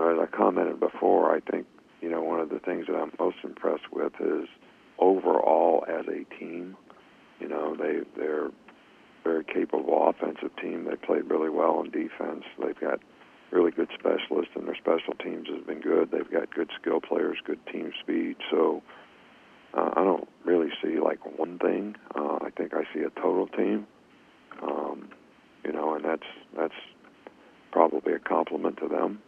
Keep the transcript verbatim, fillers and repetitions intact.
know, as I commented before, I think, you know, one of the things that I'm most impressed with is overall as a team, you know, they, they're a very capable offensive team. They played really well on defense. They've got really good specialists, and their special teams has been good. They've got good skill players, good team speed. So uh, I don't really see, like, one thing. Uh, I think I see a total team, um, you know, and that's that's probably a compliment to them.